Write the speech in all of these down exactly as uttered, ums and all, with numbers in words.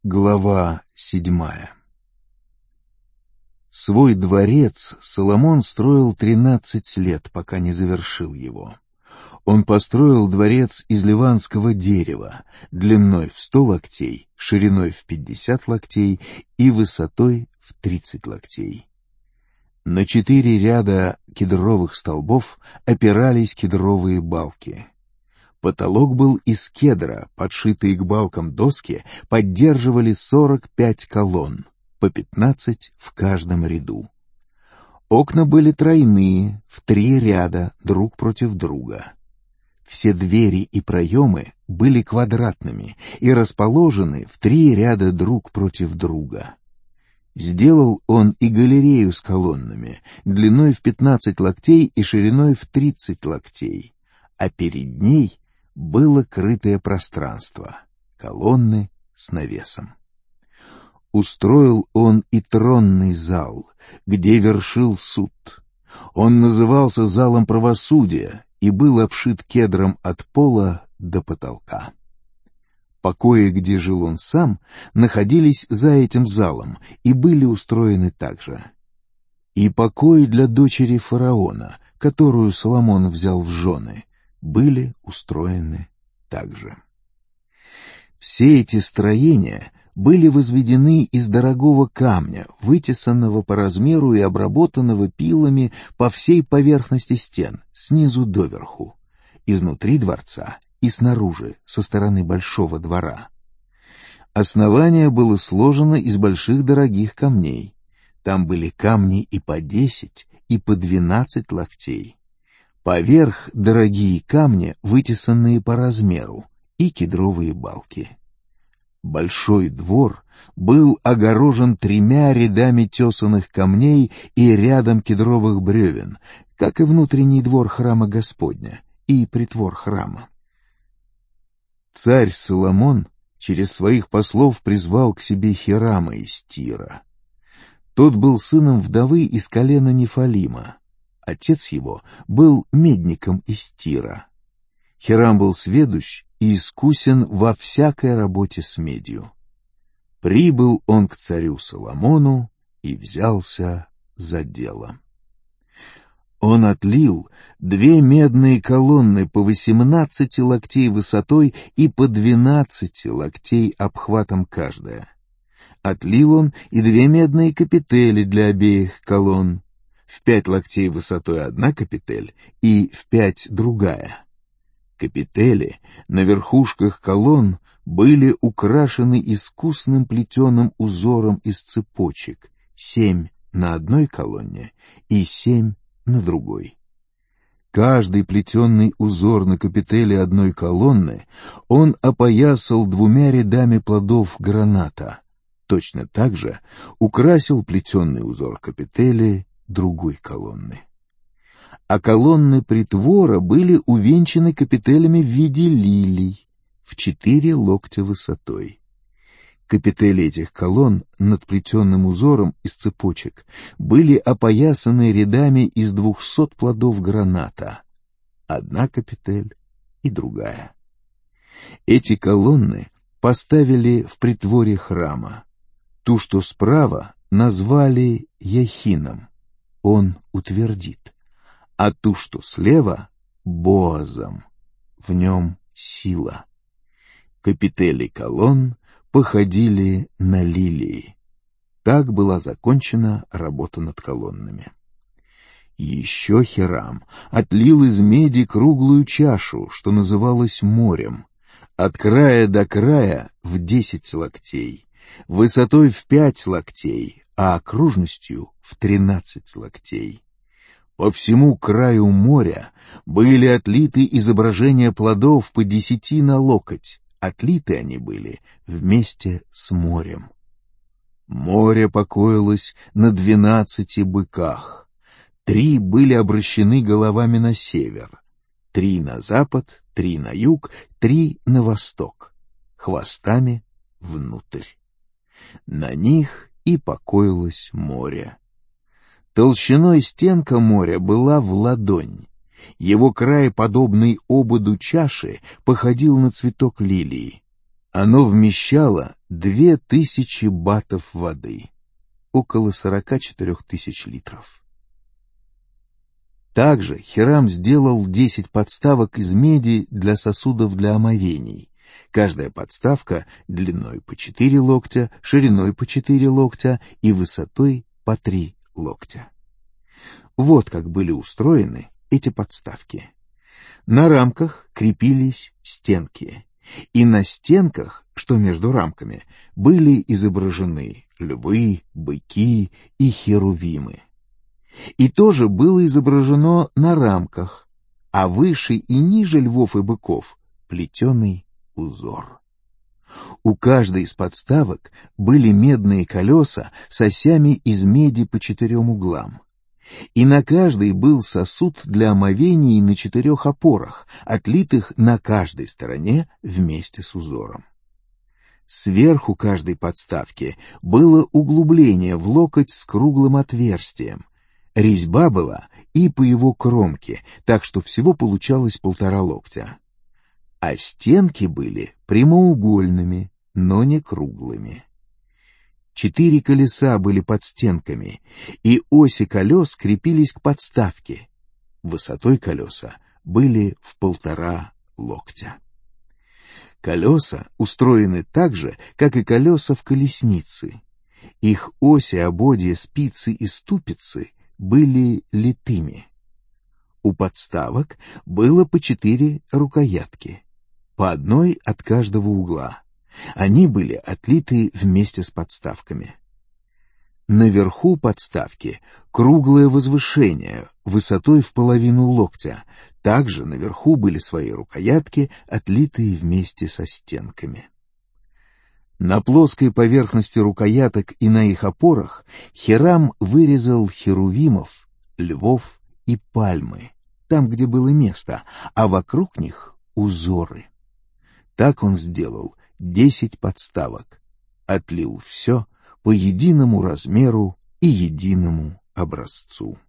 Глава седьмая. Свой дворец Соломон строил тринадцать лет, пока не завершил его. Он построил дворец из ливанского дерева, длиной в сто локтей, шириной в пятьдесят локтей и высотой в тридцать локтей. На четыре ряда кедровых столбов опирались кедровые балки. Потолок был из кедра, подшитые к балкам доски поддерживали сорок пять колонн, по пятнадцать в каждом ряду. Окна были тройные, в три ряда, друг против друга. Все двери и проемы были квадратными и расположены в три ряда друг против друга. Сделал он и галерею с колоннами, длиной в пятнадцать локтей и шириной в тридцать локтей, а перед ней было крытое пространство, колонны с навесом. Устроил он и тронный зал, где вершил суд. Он назывался залом правосудия и был обшит кедром от пола до потолка. Покои, где жил он сам, находились за этим залом и были устроены так же. И покои для дочери фараона, которую Соломон взял в жены, были устроены так же. Все эти строения были возведены из дорогого камня, вытесанного по размеру и обработанного пилами по всей поверхности стен, снизу доверху, изнутри дворца и снаружи, со стороны большого двора. Основание было сложено из больших дорогих камней. Там были камни и по десять, и по двенадцать локтей. Поверх дорогие камни, вытесанные по размеру, и кедровые балки. Большой двор был огорожен тремя рядами тесаных камней и рядом кедровых бревен, как и внутренний двор храма Господня и притвор храма. Царь Соломон через своих послов призвал к себе Хирама из Тира. Тот был сыном вдовы из колена Нефалима. Отец его был медником из Тира. Хирам был сведущ и искусен во всякой работе с медью. Прибыл он к царю Соломону и взялся за дело. Он отлил две медные колонны по восемнадцати локтей высотой и по двенадцати локтей обхватом каждая. Отлил он и две медные капители для обеих колонн. В пять локтей высотой одна капитель и в пять другая. Капители на верхушках колонн были украшены искусным плетеным узором из цепочек, семь на одной колонне и семь на другой. Каждый плетеный узор на капителе одной колонны он опоясал двумя рядами плодов граната. Точно так же украсил плетеный узор капители другой колонны. А колонны притвора были увенчаны капителями в виде лилий в четыре локтя высотой. Капители этих колонн над плетеным узором из цепочек были опоясаны рядами из двухсот плодов граната, одна капитель и другая. Эти колонны поставили в притворе храма. Ту, что справа, назвали Яхином, он утвердит, а ту, что слева, Боазом, в нем сила. Капители колонн походили на лилии. Так была закончена работа над колоннами. Еще Хирам отлил из меди круглую чашу, что называлась морем, от края до края в десять локтей, высотой в пять локтей, а окружностью в тринадцать локтей. По всему краю моря были отлиты изображения плодов по десяти на локоть. Отлиты они были вместе с морем. Море покоилось на двенадцати быках. Три были обращены головами на север, три на запад, три на юг, три на восток, хвостами внутрь. На них и покоилось море. Толщиной стенка моря была в ладонь. Его край, подобный ободу чаши, походил на цветок лилии. Оно вмещало две тысячи батов воды, около сорока четырех тысяч литров. Также Хирам сделал десять подставок из меди для сосудов для омовений. Каждая подставка длиной по четыре локтя, шириной по четыре локтя и высотой по три локтя. Вот как были устроены эти подставки. На рамках крепились стенки, и на стенках, что между рамками, были изображены львы, быки и херувимы. И тоже было изображено на рамках, а выше и ниже львов и быков плетеный узор. У каждой из подставок были медные колеса с осями из меди по четырем углам. И на каждой был сосуд для омовений на четырех опорах, отлитых на каждой стороне вместе с узором. Сверху каждой подставки было углубление в локоть с круглым отверстием. Резьба была и по его кромке, так что всего получалось полтора локтя. А стенки были прямоугольными, но не круглыми. Четыре колеса были под стенками, и оси колес крепились к подставке. Высотой колеса были в полтора локтя. Колеса устроены так же, как и колеса в колеснице. Их оси, ободья, спицы и ступицы были литыми. У подставок было по четыре рукоятки, по одной от каждого угла. Они были отлиты вместе с подставками. Наверху подставки круглое возвышение высотой в половину локтя. Также наверху были свои рукоятки, отлитые вместе со стенками. На плоской поверхности рукояток и на их опорах Хирам вырезал херувимов, львов и пальмы, там, где было место, а вокруг них узоры. Так он сделал десять подставок, отлил все по единому размеру и единому образцу.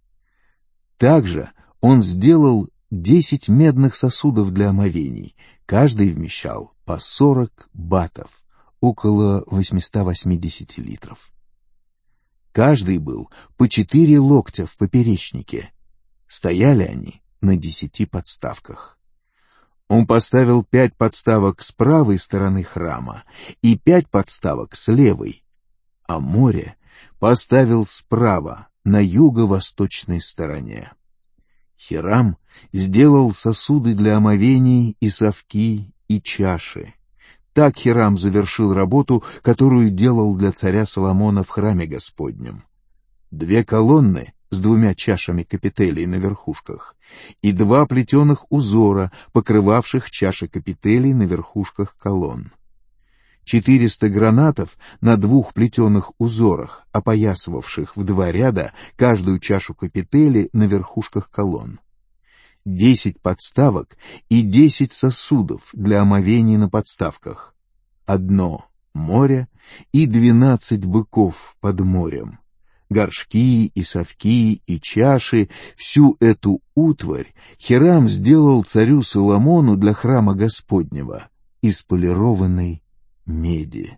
Также он сделал десять медных сосудов для омовений, каждый вмещал по сорок батов, около восемьсот восемьдесят литров. Каждый был по четыре локтя в поперечнике. Стояли они на десяти подставках. Он поставил пять подставок с правой стороны храма и пять подставок с левой, а море поставил справа, на юго-восточной стороне. Хирам сделал сосуды для омовений и совки, и чаши. Так Хирам завершил работу, которую делал для царя Соломона в храме Господнем. Две колонны с двумя чашами капителей на верхушках и два плетеных узора, покрывавших чаши капителей на верхушках колонн. Четыреста гранатов на двух плетеных узорах, опоясывавших в два ряда каждую чашу капители на верхушках колонн. Десять подставок и десять сосудов для омовений на подставках. Одно море и двенадцать быков под морем. Горшки и совки и чаши, всю эту утварь Хирам сделал царю Соломону для храма Господнего из полированной меди.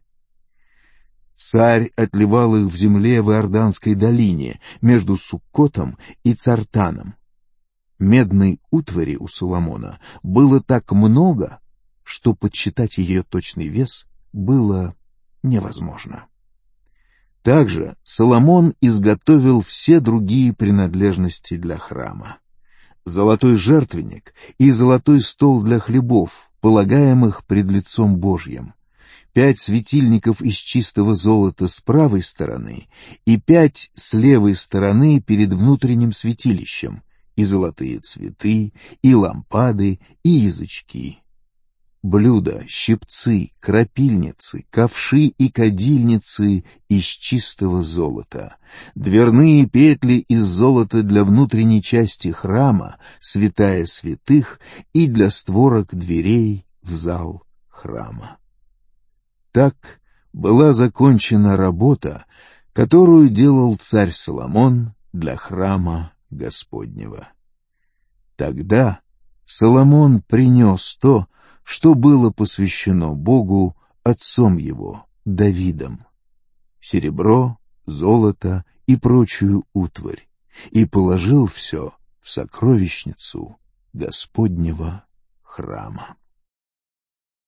Царь отливал их в земле в Иорданской долине, между Суккотом и Цартаном. Медной утвари у Соломона было так много, что подсчитать ее точный вес было невозможно. Также Соломон изготовил все другие принадлежности для храма. Золотой жертвенник и золотой стол для хлебов, полагаемых пред лицом Божьим, пять светильников из чистого золота с правой стороны и пять с левой стороны перед внутренним святилищем, и золотые цветы, и лампады, и язычки. Блюда, щипцы, крапильницы, ковши и кадильницы из чистого золота, дверные петли из золота для внутренней части храма, святая святых, и для створок дверей в зал храма. Так была закончена работа, которую делал царь Соломон для храма Господнего. Тогда Соломон принес то, что было посвящено Богу отцом его, Давидом: серебро, золото и прочую утварь, и положил все в сокровищницу Господнего храма.